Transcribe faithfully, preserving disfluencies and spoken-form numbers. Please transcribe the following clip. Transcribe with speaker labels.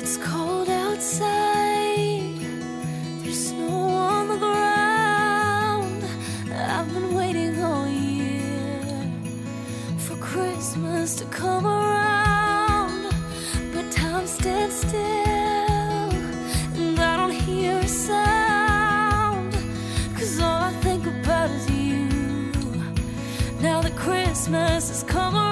Speaker 1: It's cold outside, there's snow on the ground. I've been waiting all year for Christmas to come around, but time stands still and I don't hear a sound, 'cause all I think about is you, now that Christmas has come around.